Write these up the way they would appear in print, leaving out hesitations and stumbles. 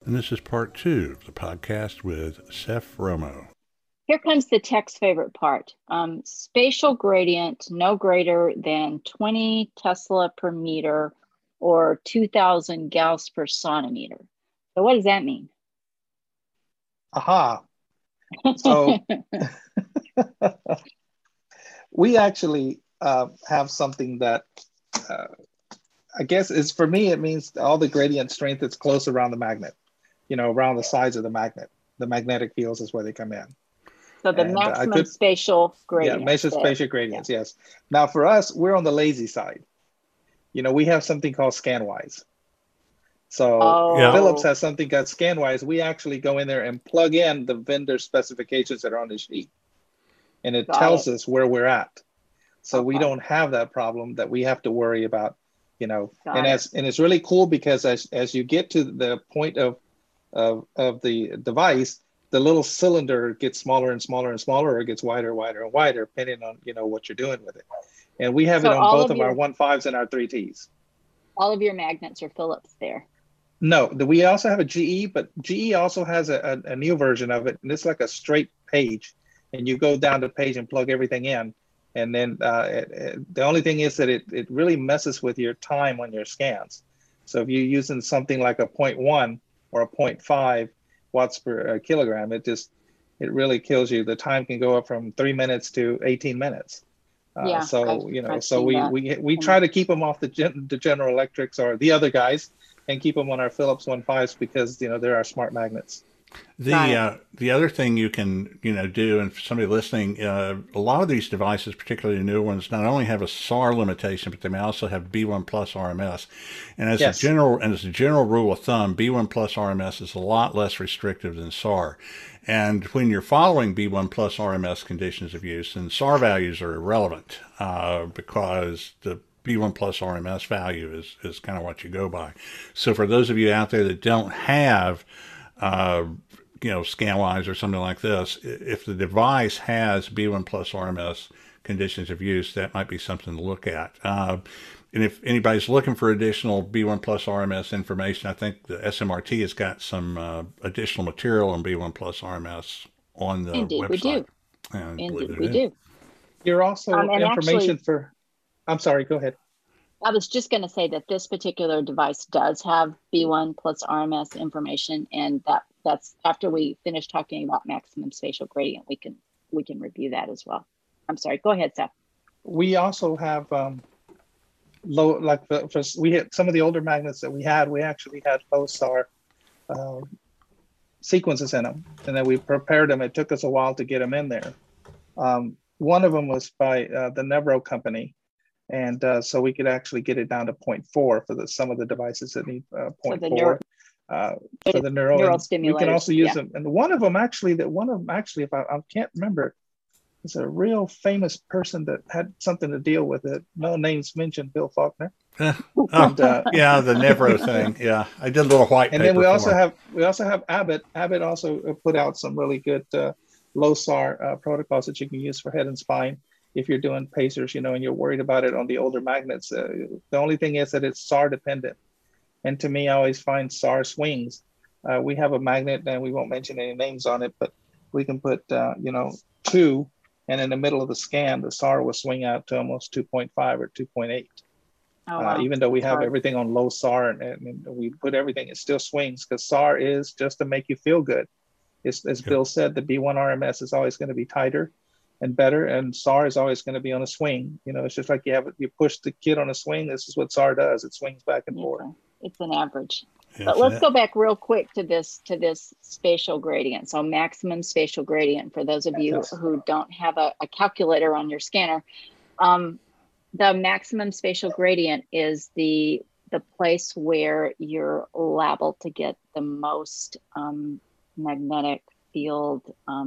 and this is part 2 of the podcast with Seth Romo. Here comes the tech's favorite part. Spatial gradient no greater than 20 Tesla per meter or 2,000 Gauss per sonometer. So what does that mean? Aha. So we actually have something that I guess is, for me, it means all the gradient strength is close around the magnet, around the sides of the magnet. The magnetic fields is where they come in. So the maximum spatial gradient. Yeah, measure spatial gradients, yes. Now for us, we're on the lazy side. We have something called ScanWise. So Philips has something called ScanWise. We actually go in there and plug in the vendor specifications that are on the sheet. And it tells us where we're at. So we don't have that problem that we have to worry about, and it's really cool because as you get to the point of the device, the little cylinder gets smaller and smaller and smaller, or it gets wider, wider and wider, depending on, what you're doing with it. And we have it on both of our 1.5s and our 3Ts. All of your magnets are Philips there. No, we also have a GE, but GE also has a new version of it. And it's like a straight page. And you go down the page and plug everything in. And then the only thing is that it really messes with your time on your scans. So if you're using something like a 0.1 or a 0.5 watts per kilogram, it really kills you. The time can go up from 3 minutes to 18 minutes. So we try to keep them off the General Electrics or the other guys and keep them on our Philips 1.5s because, they're our smart magnets. The other thing you can do, and for somebody listening, a lot of these devices, particularly the new ones, not only have a SAR limitation, but they may also have B1 plus RMS. And as a general rule of thumb, B1 plus RMS is a lot less restrictive than SAR. And when you're following B1 plus RMS conditions of use, then SAR values are irrelevant because the B1 plus RMS value is kind of what you go by. So for those of you out there that don't have ScanWise or something like this, if the device has B1 plus RMS conditions of use, that might be something to look at. And if anybody's looking for additional B1 plus RMS information, I think the SMRT has got some additional material on B1 plus RMS on the website. Indeed, we do. You're also information for, I'm sorry, go ahead. I was just going to say that this particular device does have B1 plus RMS information, and that's after we finish talking about maximum spatial gradient, we can review that as well. I'm sorry, go ahead, Seth. We also have low, like we had some of the older magnets that we actually had low SAR sequences in them, and then we prepared them. It took us a while to get them in there. One of them was by the Nevro company. And so we could actually get it down to 0.4 for some of the devices that need 0.4 for the neural stimulators. We can also use them. And one of them actually, if I can't remember, is a real famous person that had something to deal with it. No names mentioned, Bill Faulkner. The Nevro thing. Yeah, I did a little white paper. And then we also have Abbott. Abbott also put out some really good low SAR protocols that you can use for head and spine. If you're doing pacers, and you're worried about it on the older magnets, the only thing is that it's SAR dependent. And to me, I always find SAR swings. We have a magnet, and we won't mention any names on it, but we can put, 2, and in the middle of the scan, the SAR will swing out to almost 2.5 or 2.8. Oh, wow. Even though we have everything on low SAR and we put everything, it still swings because SAR is just to make you feel good. As Bill said, the B1 RMS is always going to be tighter and better, and SAR is always going to be on a swing. It's just like you push the kid on a swing. This is what SAR does. It swings back and forth. It's an average. But let's go back real quick to this spatial gradient. So maximum spatial gradient, for those of you who don't have a calculator on your scanner, the maximum spatial gradient is the place where you're liable to get the most magnetic field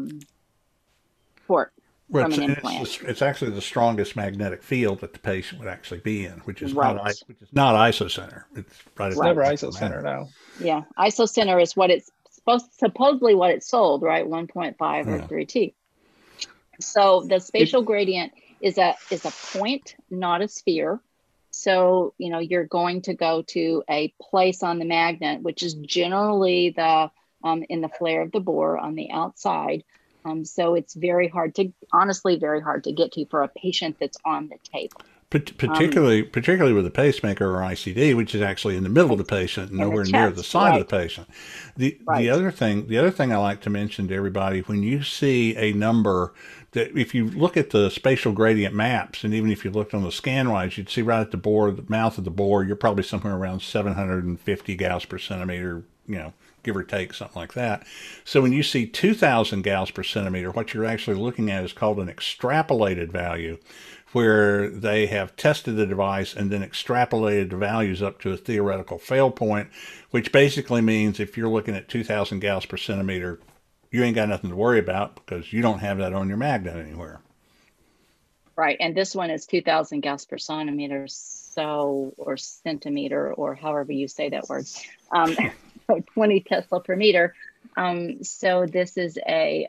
port. It's actually the strongest magnetic field that the patient would actually be in, which is not isocenter. It's never isocenter now. Yeah, isocenter is what it's supposedly what it's sold, right? 1.5 or 3T. So the spatial gradient is a point, not a sphere. So, you're going to go to a place on the magnet, which is generally the in the flare of the bore on the outside. So it's honestly very hard to get to for a patient that's on the table. Particularly with a pacemaker or ICD, which is actually in the middle of the patient, and nowhere near the side of the patient. The other thing I like to mention to everybody, when you see a number that, if you look at the spatial gradient maps, and even if you looked on the ScanWise, you'd see right at the mouth of the bore, you're probably somewhere around 750 Gauss per centimeter, give or take, something like that. So when you see 2,000 Gauss per centimeter, what you're actually looking at is called an extrapolated value, where they have tested the device and then extrapolated the values up to a theoretical fail point, which basically means if you're looking at 2,000 Gauss per centimeter, you ain't got nothing to worry about because you don't have that on your magnet anywhere. Right, and this one is 2,000 Gauss per centimeter, or centimeter, or however you say that word, so 20 Tesla per meter. So this is a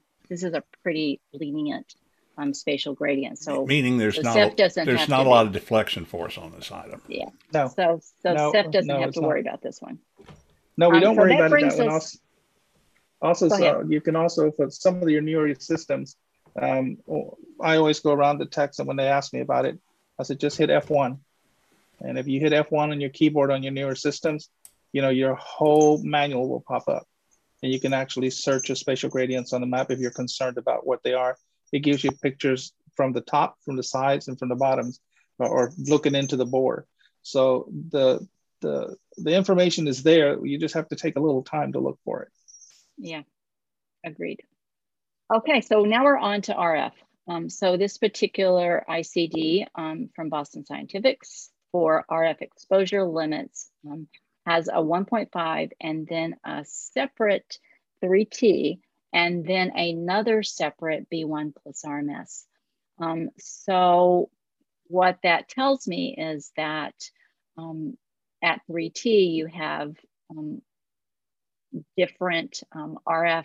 pretty lenient spatial gradient. So meaning there's not a lot of deflection force on this item. Yeah. No. So Ceph doesn't have to worry about this one. No, we don't worry about that one. Also, so you can also, for some of your newer systems, I always go around the text, and when they ask me about it, I said, just hit F1. And if you hit F1 on your keyboard on your newer systems, your whole manual will pop up. And you can actually search your spatial gradients on the map if you're concerned about what they are. It gives you pictures from the top, from the sides, and from the bottoms, or looking into the bore. So the information is there. You just have to take a little time to look for it. Yeah, agreed. Okay, so now we're on to RF. So this particular ICD from Boston Scientific for RF exposure limits has a 1.5 and then a separate 3T, and then another separate B1 plus RMS. So what that tells me is that at 3T, you have different RF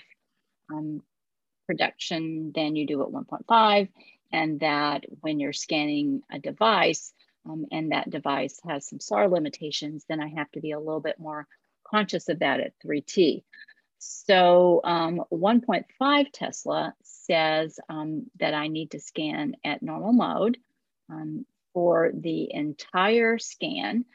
production than you do at 1.5, and that when you're scanning a device and that device has some SAR limitations, then I have to be a little bit more conscious of that at 3T. So 1.5 Tesla says that I need to scan at normal mode for the entire scan,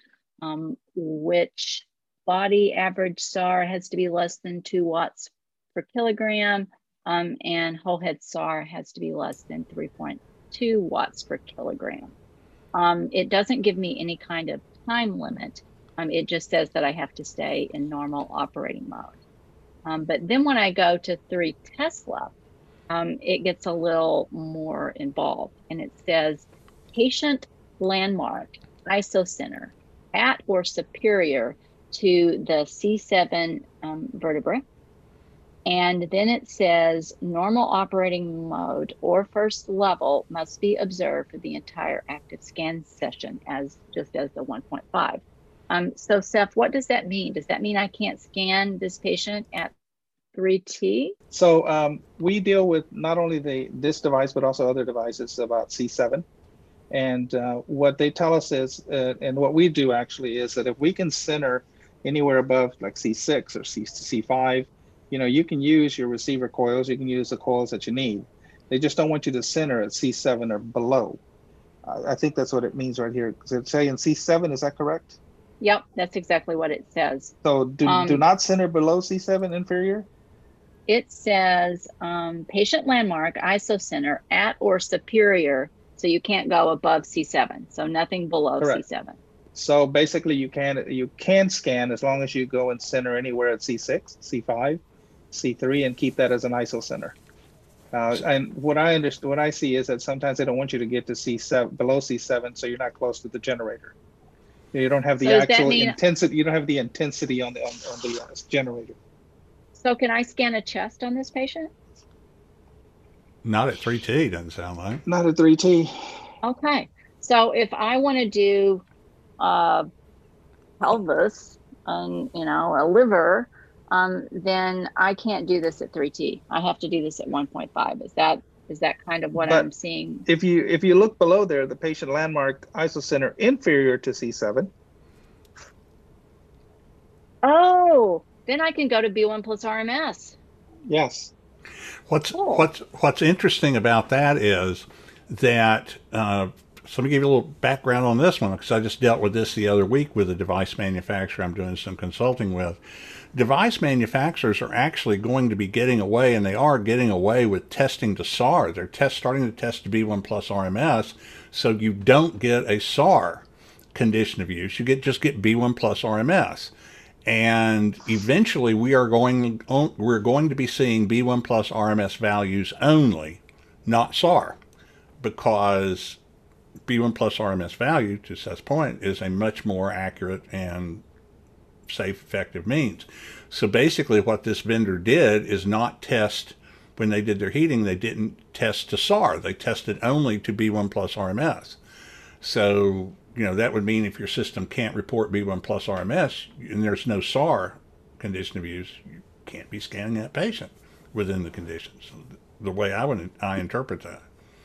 which body average SAR has to be less than 2 watts per kilogram, and whole head SAR has to be less than 3.2 watts per kilogram. It doesn't give me any kind of time limit. It just says that I have to stay in normal operating mode. But then when I go to 3 Tesla, it gets a little more involved, and it says patient landmark isocenter at or superior to the C7 vertebra. And then it says normal operating mode or first level must be observed for the entire active scan session just as the 1.5. So Ceph, what does that mean? Does that mean I can't scan this patient at 3T? So we deal with not only this device, but also other devices about C7. And what they tell us is, and what we do actually is that if we can center anywhere above like C6 or C5, you can use your receiver coils, you can use the coils that you need. They just don't want you to center at C7 or below. I think that's what it means right here. Does it say in C7, is that correct? Yep, that's exactly what it says. So do not center below C7 inferior? It says patient landmark isocenter at or superior, so you can't go above C7, so nothing below Correct. C7. So basically you can scan as long as you go and center anywhere at C6, C5, C3, and keep that as an isocenter. And what I see is that sometimes they don't want you to get to C7, below C7, so you're not close to the generator. You don't have the actual intensity. You don't have the intensity on the generator. So can I scan a chest on this patient? Not at 3T, doesn't sound like. Not at 3T. Okay. So if I want to do pelvis and a liver, then I can't do this at 3T. I have to do this at 1.5. Is that Is that kind of what But I'm seeing? if you look below there, the patient landmark isocenter inferior to C7. Oh, then I can go to B1 plus RMS. Yes. What's interesting about that is that so let me give you a little background on this one, because I just dealt with this the other week with a device manufacturer I'm doing some consulting with. Device manufacturers are actually going to be getting away, and they are getting away with testing to SAR. They're starting to test to B1 plus RMS, so you don't get a SAR condition of use. You just get B1 plus RMS. And eventually we're going to be seeing B1 plus RMS values only, not SAR, because B1 plus RMS value, to Seth's point, is a much more accurate and safe, effective means. So basically what this vendor did is not test, when they did their heating, they didn't test to SAR. They tested only to B1 plus RMS. So, that would mean if your system can't report B1 plus RMS and there's no SAR condition of use, you can't be scanning that patient within the conditions. The way I interpret that.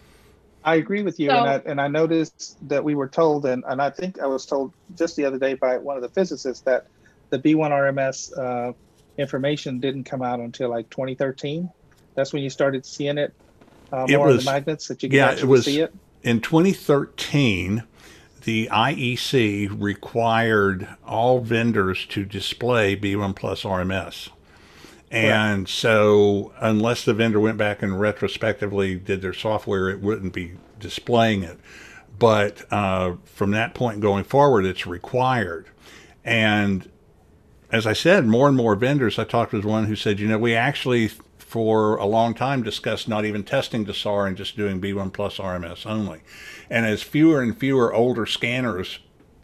I agree with you, and I noticed that we were told, and I think I was told just the other day by one of the physicists, that the B1 RMS information didn't come out until like 2013. That's when you started seeing it more on the magnets, that you could actually see it. In 2013, the IEC required all vendors to display B1 plus RMS. And so unless the vendor went back and retrospectively did their software, it wouldn't be displaying it. But from that point going forward, it's required. And as I said, more and more vendors, I talked with one who said, we actually for a long time discussed not even testing to SAR and just doing B1 plus RMS only. And as fewer and fewer older scanners,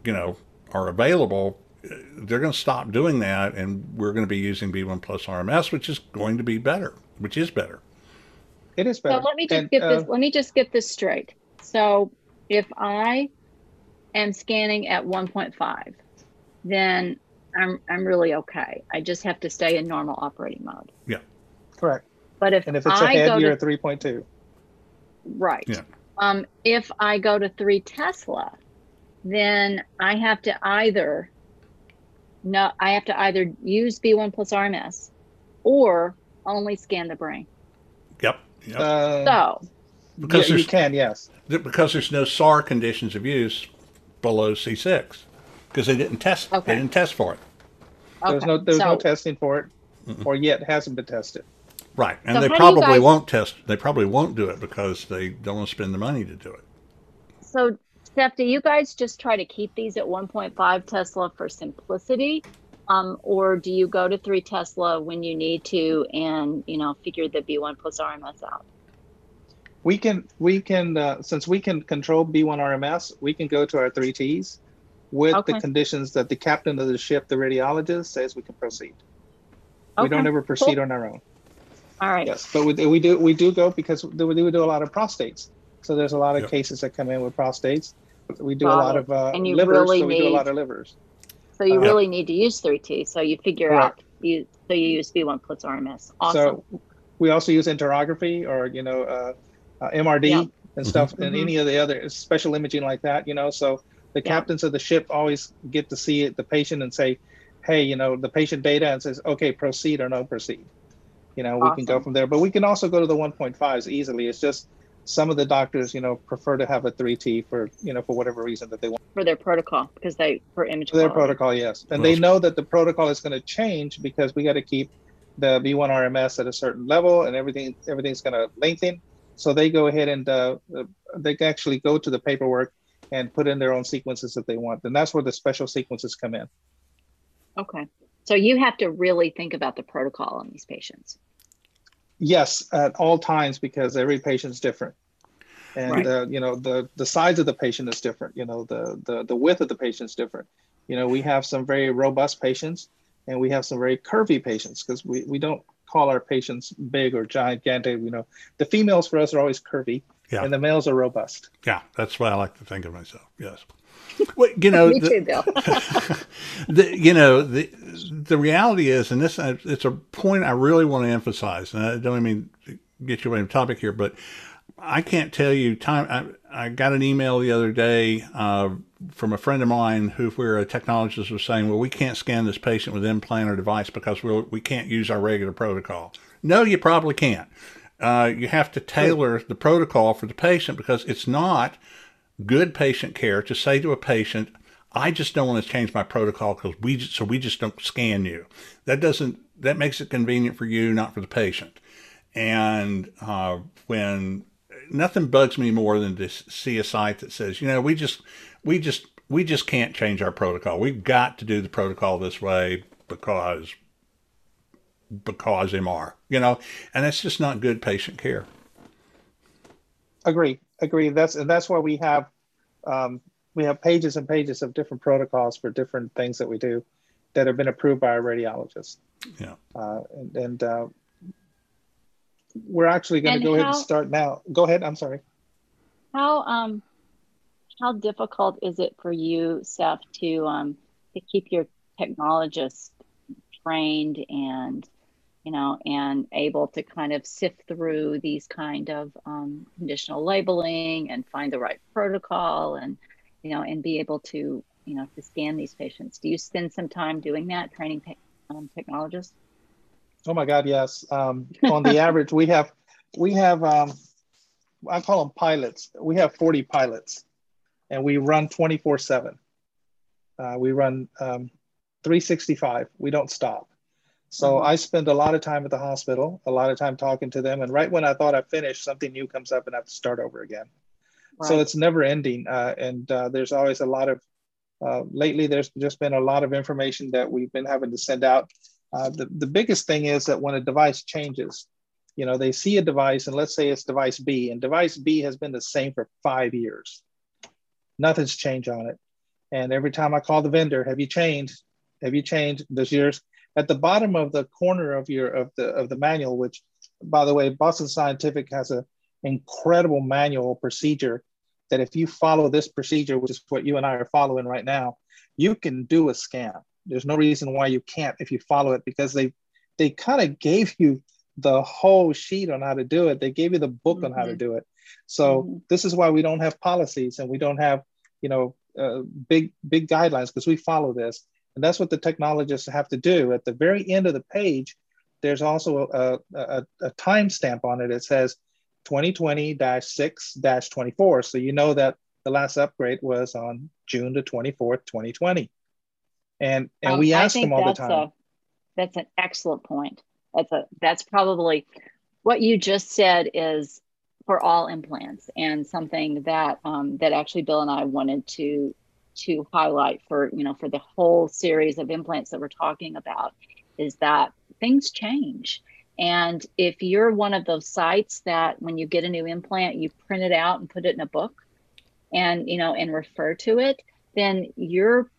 are available, they're going to stop doing that, and we're going to be using B1 plus RMS, which is going to be better, which is better. It is better. So let me just get this straight. So if I am scanning at 1.5, then I'm really okay. I just have to stay in normal operating mode. Yeah. Correct. But if it's ahead, you're at 3.2. Right. Yeah. If I go to 3 Tesla, then I have to either use B1 plus RMS or only scan the brain. Yep. Because you can, yes. Because there's no SAR conditions of use below C6, because they didn't test. Okay. They didn't test for it. Okay. There's no testing for it, or yet hasn't been tested. Right, and so they probably won't test. They probably won't do it because they don't want to spend the money to do it. So, Steph, do you guys just try to keep these at 1.5 Tesla for simplicity, or do you go to 3 Tesla when you need to and figure the B1 plus RMS out? We can since we can control B1 RMS, we can go to our 3 Ts with the conditions that the captain of the ship, the radiologist, says we can proceed. We don't ever proceed on our own. All right. Yes, but we do go because we do a lot of prostates. So there's a lot of cases that come in with prostates. We do a lot of livers, so we do a lot of livers. So you really need to use 3T. So you figure out you use B1 plus RMS. Awesome. So we also use interrography or MRD and stuff, and any of the other special imaging like that. So the captains of the ship always get to see the patient and say, hey, the patient data, and says, okay, proceed or no proceed. We can go from there, but we can also go to the 1.5s easily. It's just some of the doctors, prefer to have a 3T for whatever reason that they want. For their protocol, because for image quality. Their protocol, yes. And they know that the protocol is going to change because we got to keep the B1 RMS at a certain level, and everything's going to lengthen. So they go ahead and they can actually go to the paperwork and put in their own sequences that they want. And that's where the special sequences come in. Okay. So you have to really think about the protocol on these patients. Yes, at all times, because every patient's different. And, the size of the patient is different. The width of the patient is different. We have some very robust patients and we have some very curvy patients, because we don't call our patients big or gigantic. The females for us are always curvy and the males are robust. Yeah, that's what I like to think of myself. Yes. Well, Me too, Bill. The reality is, and it's a point I really want to emphasize, and I don't mean to get you away from the topic here, but I can't tell you time. I got an email the other day from a friend of mine where a technologist was saying, well, we can't scan this patient with implant or device because we can't use our regular protocol. No, you probably can't. You have to tailor the protocol for the patient, because it's not good patient care to say to a patient, I just don't want to change my protocol because we just don't scan you. That makes it convenient for you, not for the patient. And when nothing bugs me more than to see a site that says, we just can't change our protocol. We've got to do the protocol this way because MR, and that's just not good patient care. Agree. That's why we have pages and pages of different protocols for different things that we do that have been approved by our radiologists. Yeah. We're actually going to go ahead and start now. Go ahead. I'm sorry. How difficult is it for you, Seth, to keep your technologists trained and able to kind of sift through these kind of conditional labeling and find the right protocol and be able to to scan these patients? Do you spend some time doing that, training technologists? Oh my God, yes. On the average, we have I call them pilots. We have 40 pilots, and we run 24/7. We run 365. We don't stop. So I spend a lot of time at the hospital, a lot of time talking to them, and right when I thought I finished, something new comes up and I have to start over again. Right. So it's never ending, and there's always a lot of. Lately, there's just been a lot of information that we've been having to send out. The biggest thing is that when a device changes, they see a device, and let's say it's device B, and device B has been the same for 5 years. Nothing's changed on it. And every time I call the vendor, have you changed? Have you changed? Does yours at the bottom of the corner of the manual, which, by the way, Boston Scientific has an incredible manual procedure that if you follow this procedure, which is what you and I are following right now, you can do a scan. There's no reason why you can't if you follow it, because they kind of gave you the whole sheet on how to do it. They gave you the book on how to do it. So this is why we don't have policies and we don't have, big guidelines, because we follow this. And that's what the technologists have to do. At the very end of the page, there's also a timestamp on it. It says 2020-6-24. So you know that the last upgrade was on June the 24th, 2020. And we ask them all the time. That's an excellent point. That's probably what you just said is for all implants, and something that that actually Bill and I wanted to highlight for the whole series of implants that we're talking about, is that things change. And if you're one of those sites that when you get a new implant, you print it out and put it in a book and and refer to it, then you're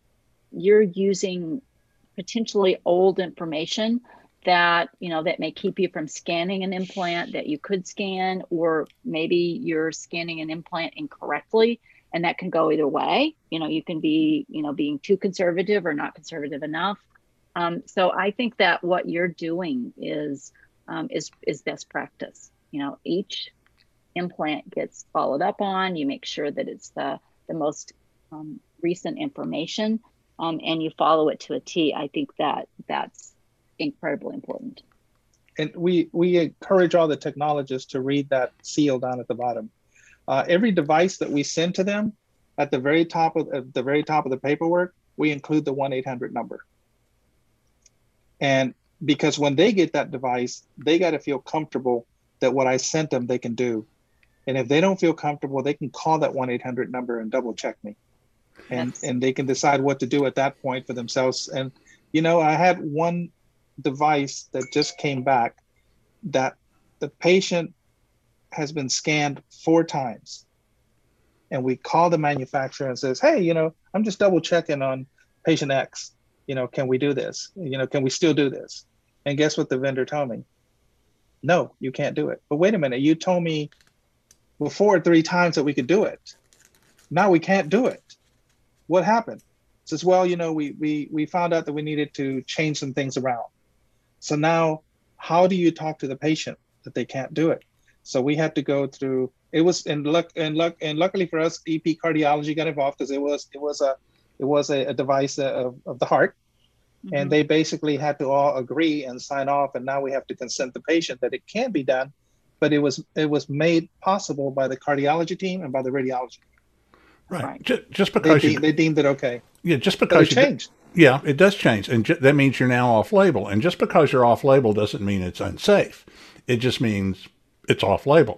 using potentially old information that that may keep you from scanning an implant that you could scan, or maybe you're scanning an implant incorrectly, and that can go either way. You can be being too conservative or not conservative enough. So I think that what you're doing is best practice. Each implant gets followed up on. You make sure that it's the most recent information, and you follow it to a T. I think that's incredibly important. And we encourage all the technologists to read that seal down at the bottom. Every device that we send to them, at the very top of the paperwork, we include the 1-800 number. And because when they get that device, they got to feel comfortable that what I sent them, they can do. And if they don't feel comfortable, they can call that 1-800 number and double check me. And they can decide what to do at that point for themselves. And, I had one device that just came back that the patient has been scanned 4 times. And we call the manufacturer and says, hey, I'm just double checking on patient X. Can we do this? Can we still do this? And guess what the vendor told me? No, you can't do it. But wait a minute, you told me before 3 times that we could do it. Now we can't do it. What happened? Says, well, we found out that we needed to change some things around. So now, how do you talk to the patient that they can't do it? So we had to go through. It was and luckily for us, EP cardiology got involved because it was a device of the heart, and they basically had to all agree and sign off. And now we have to consent the patient that it can be done, but it was made possible by the cardiology team and by the radiology. Right. Just because they deemed it okay. Yeah, just because it changed. Yeah, it does change, and that means you're now off-label. And just because you're off-label doesn't mean it's unsafe. It just means it's off-label.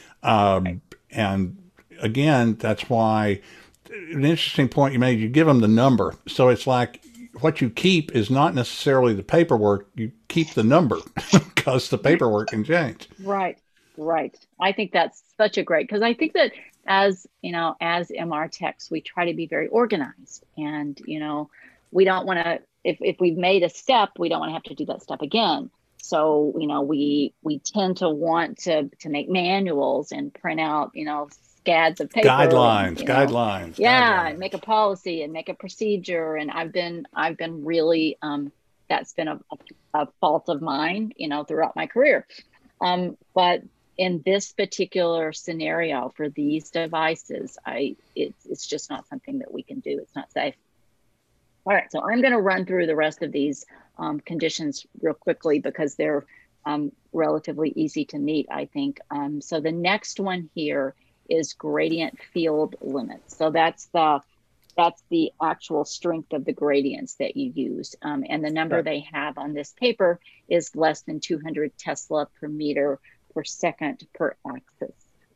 And again, that's why an interesting point you made. You give them the number, so it's like what you keep is not necessarily the paperwork. You keep the number because the paperwork can change. Right. I think that's such a great, because I think that as MR techs, we try to be very organized, and we don't want to, if we've made a step, we don't want to have to do that step again. So, we tend to want to make manuals and print out, scads of paper. Guidelines. Yeah. And make a policy and make a procedure. And I've been really, that's been a fault of mine, throughout my career. But in this particular scenario for these devices, it's just not something that we can do. It's not safe. All right, so I'm going to run through the rest of these conditions real quickly because they're relatively easy to meet, I think. So the next one here is gradient field limits. So that's the actual strength of the gradients that you use. And the number they have on this paper is less than 200 Tesla per meter per second per axis.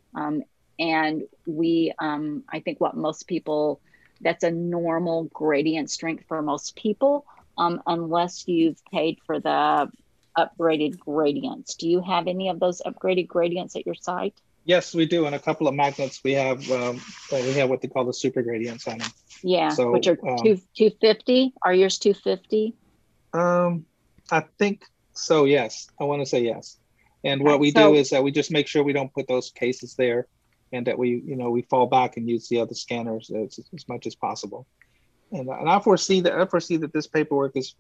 And we, I think what most people, that's a normal gradient strength for most people, unless you've paid for the upgraded gradients. Do you have any of those upgraded gradients at your site? Yes, we do. And a couple of magnets, we have what they call the super gradients on them. Yeah, so, which are 250. Are yours 250? I think so. Yes, I want to say yes. And what we do is that we just make sure we don't put those cases there, and that we fall back and use the other scanners as much as possible. And I foresee that this paperwork is,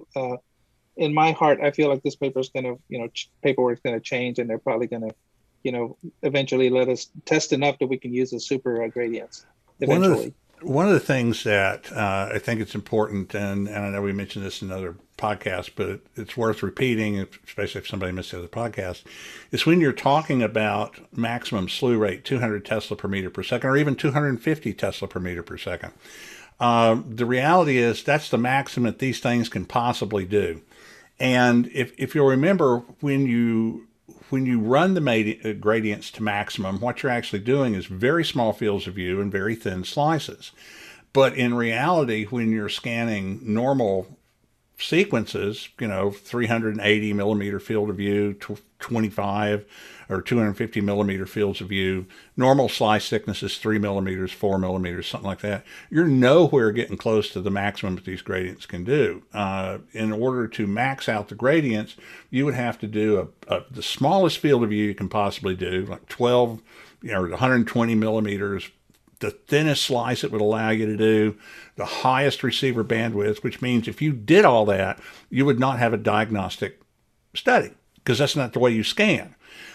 in my heart, I feel like this paperwork's going to change, and they're probably going to, eventually let us test enough that we can use the super gradients eventually. One of the things that I think it's important, and I know we mentioned this in other podcasts, but it's worth repeating, especially if somebody missed the other podcast, is when you're talking about maximum slew rate, 200 Tesla per meter per second, or even 250 Tesla per meter per second. The reality is that's the maximum that these things can possibly do. And if you'll remember, when you run the gradients to maximum, what you're actually doing is very small fields of view and very thin slices. But in reality, when you're scanning normal sequences, 380 millimeter field of view, 25 or 250 millimeter fields of view, normal slice thickness is 3 millimeters, 4 millimeters, something like that. You're nowhere getting close to the maximum that these gradients can do. In order to max out the gradients, you would have to do the smallest field of view you can possibly do, like 12 or 120 millimeters, the thinnest slice it would allow you to do, the highest receiver bandwidth, which means if you did all that, you would not have a diagnostic study because that's not the way you scan.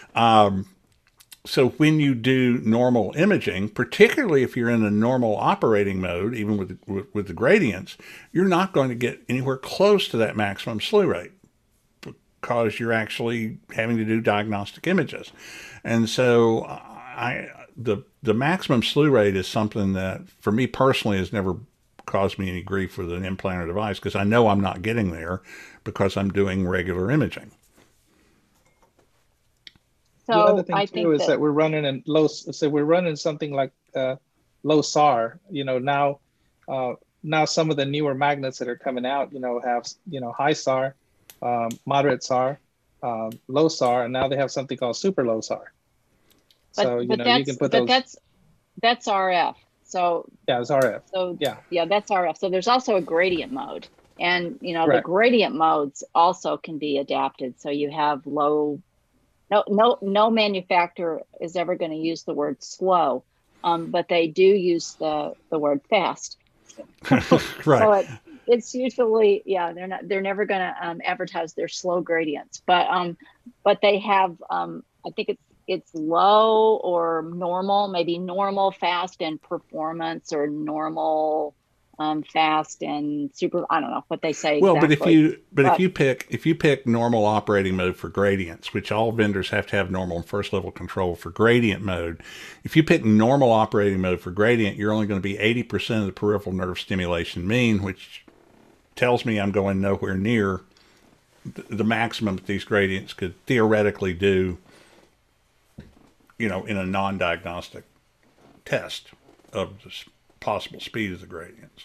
So when you do normal imaging, particularly if you're in a normal operating mode, even with the gradients, you're not going to get anywhere close to that maximum slew rate because you're actually having to do diagnostic images. And so the maximum slew rate is something that, for me personally, has never caused me any grief with an implanted device because I know I'm not getting there because I'm doing regular imaging. So the other thing too is that we're running in low. So we're running something like low SAR. Now some of the newer magnets that are coming out, have high SAR, moderate SAR, low SAR, and now they have something called super low SAR. So you can put those. That's RF. So yeah, it's RF. So yeah, that's RF. So there's also a gradient mode, and Correct. The gradient modes also can be adapted. So you have low. No manufacturer is ever going to use the word slow, but they do use the word fast. Right. So it's usually they're never going to advertise their slow gradients, but they have I think it's low or normal, maybe normal, fast, and performance, or normal, fast and super. I don't know what they say Well, exactly. but if you pick normal operating mode for gradients, which all vendors have to have normal and first level control for gradient mode, if you pick normal operating mode for gradient, you're only going to be 80% of the peripheral nerve stimulation mean, which tells me I'm going nowhere near the maximum that these gradients could theoretically do, in a non-diagnostic test of the possible speed of the gradients.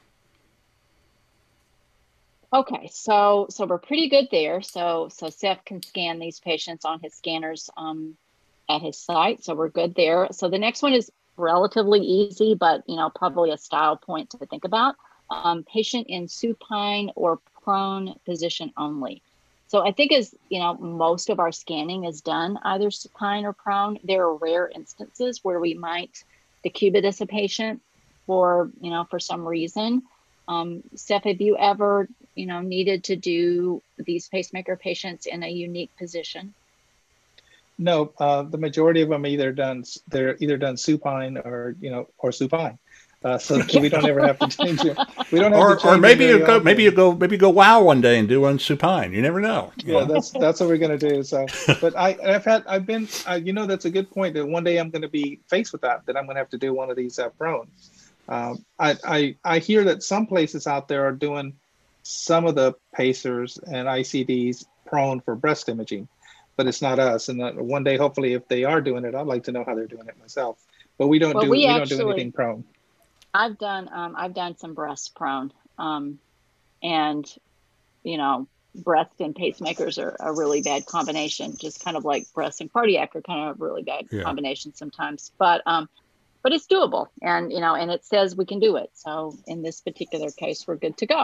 Okay, so we're pretty good there. So Seth can scan these patients on his scanners at his site. So we're good there. So the next one is relatively easy, but probably a style point to think about. Patient in supine or prone position only. So I think as most of our scanning is done either supine or prone. There are rare instances where we might decubitus a patient for some reason. Steph, have you ever needed to do these pacemaker patients in a unique position? No, the majority of them they're either done supine or supine. So we don't ever have to change it. We don't have to change. Or maybe you go wow one day and do one supine. You never know. Yeah, that's what we're gonna do. So, but I've been that's a good point. That one day I'm going to be faced with that I'm going to have to do one of these prone. I hear that some places out there are doing some of the pacers and ICDs prone for breast imaging, but it's not us. And one day, hopefully, if they are doing it, I'd like to know how they're doing it myself. But we don't do anything prone. I've done some breast prone, and breast and pacemakers are a really bad combination. Just kind of like breast and cardiac are kind of a really bad combination sometimes. But it's doable, and and it says we can do it. So in this particular case, we're good to go.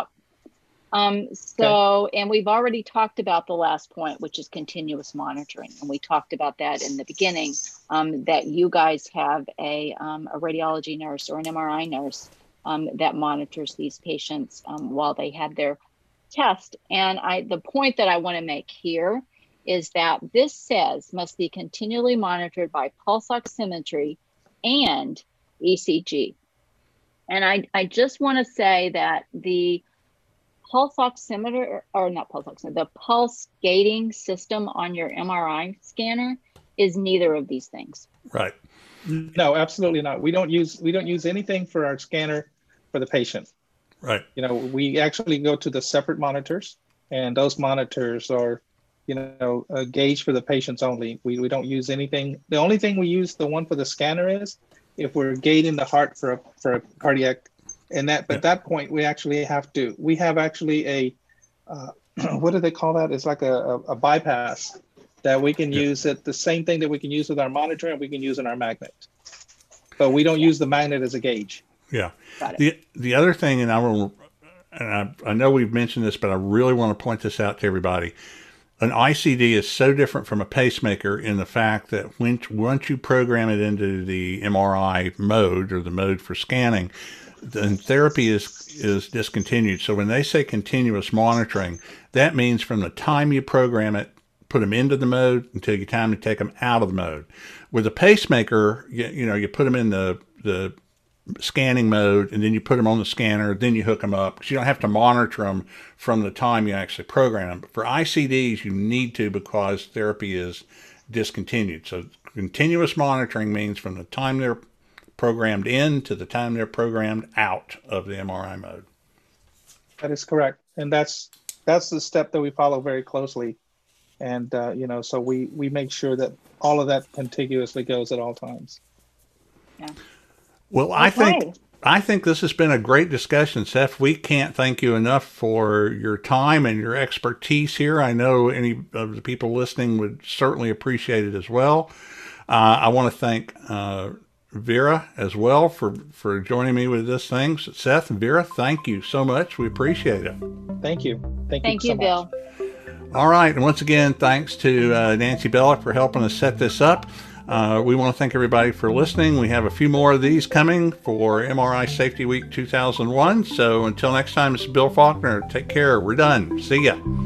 And we've already talked about the last point, which is continuous monitoring. And we talked about that in the beginning, that you guys have a radiology nurse or an MRI nurse that monitors these patients while they have their test. And the point that I want to make here is that this says must be continually monitored by pulse oximetry and ECG. And I just want to say that the pulse oximeter, or not pulse oximeter, the pulse gating system on your MRI scanner is neither of these things. Right. No, absolutely not. We don't use anything for our scanner for the patient. Right. We actually go to the separate monitors, and those monitors are, a gauge for the patients only. We don't use anything. The only thing we use the one for the scanner is if we're gating the heart for a cardiac. And at that point, we have actually a, what do they call that? It's like a bypass that we can use it. The same thing that we can use with our monitor and we can use in our magnet. But we don't use the magnet as a gauge. Yeah. The other thing, and I know we've mentioned this, but I really want to point this out to everybody. An ICD is so different from a pacemaker in the fact that once you program it into the MRI mode or the mode for scanning, then therapy is discontinued. So when they say continuous monitoring, that means from the time you program it, put them into the mode until you time to take them out of the mode. With a pacemaker, you put them in the scanning mode, and then you put them on the scanner, then you hook them up, because you don't have to monitor them from the time you actually program them. But for ICDs, you need to, because therapy is discontinued. So continuous monitoring means from the time they're programmed in to the time they're programmed out of the MRI mode. That is correct. And that's the step that we follow very closely. And, so we make sure that all of that contiguously goes at all times. Yeah. Well, okay. I think this has been a great discussion, Seth. We can't thank you enough for your time and your expertise here. I know any of the people listening would certainly appreciate it as well. I want to thank Vera as well for joining me with this thing. Seth and Vera, thank you so much. We appreciate it. Thank you. Thank you, Bill. All right. And once again, thanks to Nancy Bellick for helping us set this up. We want to thank everybody for listening. We have a few more of these coming for MRI Safety Week 2001. So until next time, this is Bill Faulkner. Take care. We're done. See ya.